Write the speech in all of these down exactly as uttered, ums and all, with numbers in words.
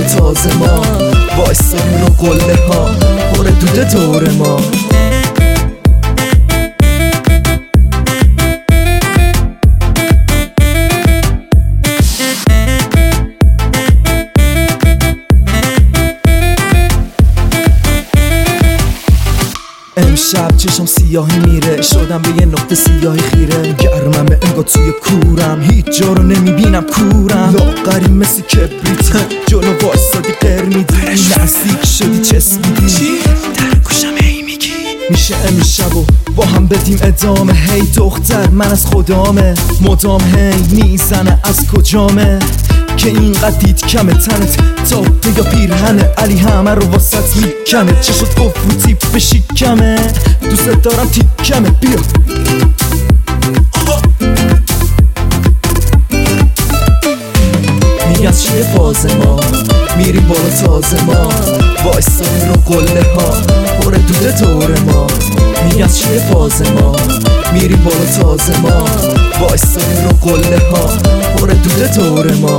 تازه ما وایساریم رو قله ها پر دوده دور ما. امشب چشم سیاهی میره، شدم به یه نقطه سیاهی خیره. گرمم انگار توی کورم، هیچ جا رو نمیبینم کورم. لاغری مثل کبریت جلو واسادی قرمیدی، نزدیک شدی چسبیدی چی؟ در گوشم هی میگی میشه امشب و با هم بدیم ادامه. هی دختر من از خدامه، مدام هی میزنه از کجامه که اینقدر دید کمه. تنت تاپه یا پیرهنه، علی همه رو واسط میکنه. چه شد گفت رو تیپ بشیکمه، دوست دارم تیکمه بیا. میگن چیه فاز ما، میریم بالا تازه ما وایساریم رو قله ها پر دوده دور ما. میگن چیه فاز ما، میریم بالا تازه ما وایساریم رو قله ها پر دوده دور ما.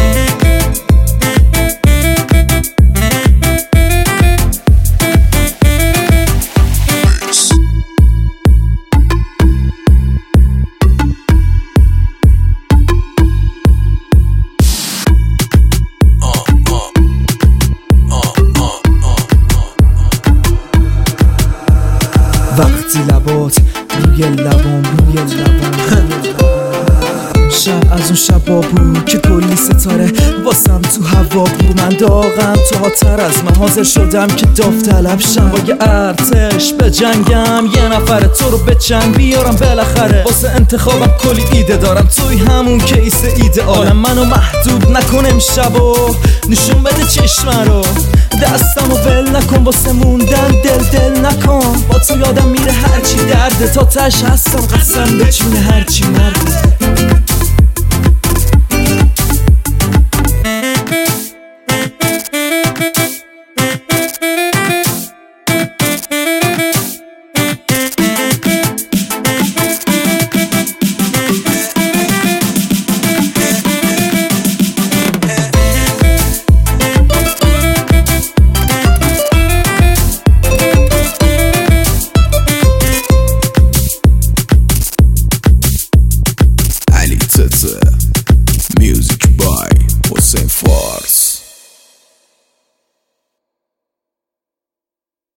وقتی لبات روی لبام روی لبام شب از اون شبا بود که کلی ستاره واسم تو هوا بود. من داغم تو هاتر از من حاضر شدم که داوطلب شم. با یه ارتش به جنگم، یه نفر تو رو به جنگ بیارم بالاخره. واسه انتخابم کلی ایده دارم، توی همون کیس ایدئالم. منو محدود نکن امشبو، نشون بده چشم رو، دستمو ول نکن واسه موندن دل دل نکن. با تو یادم میره هرچی درده، تا تش هستم قسم به جون هرچی مرده.